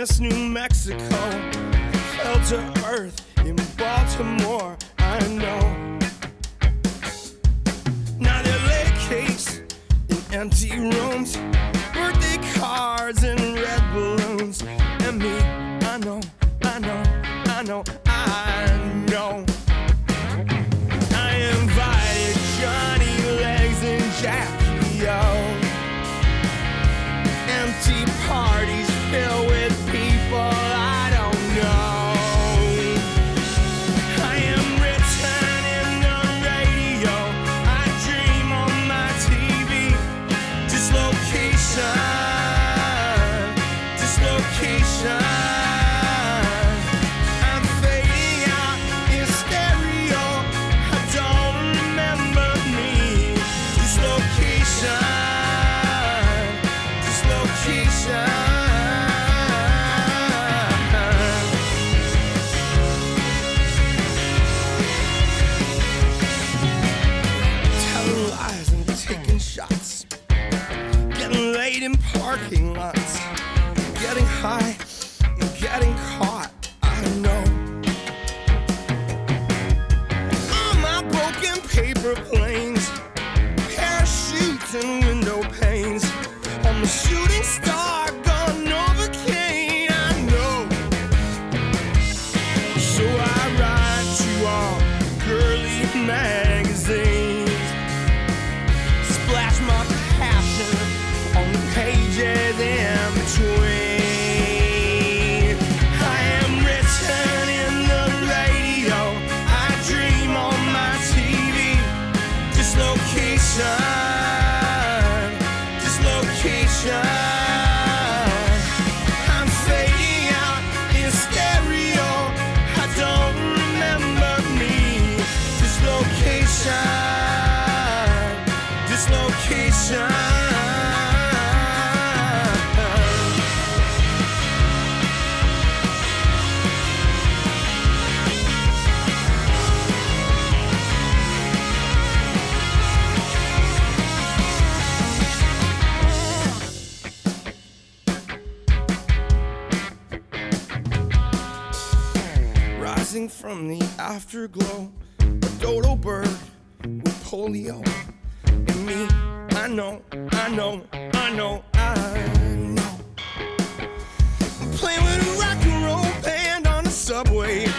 Memphis, New Mexico, fell to earth in Baltimore, I know. Now they lay cakes in empty rooms, birthday cards and red balloons. And me, I know, I know, I know, I know. I invited Johnny Legs and Jackie O. Empty parties filled with people I don't know. I am written in the radio, I dream on my TV. Dislocation, dislocation. I'm fading out in stereo, I don't remember me. Dislocation, dislocation. Telling lies and taking shots, getting laid in parking lots, getting high and getting caught, I know. On my broken paper planes, parachutes and window panes, I'm a shooting star gone Novocaine, I know. So I write to all girly magazines, splash my passion on the pages in between. I am written in the radio, I dream on my TV. Dislocation, dislocation. I'm fading out in stereo, I don't remember me. Dislocation, dislocation. Rising from the afterglow, a dodo bird with polio. And me, I know, I know, I know, I know. I'm playing with a rock and roll band on the subway,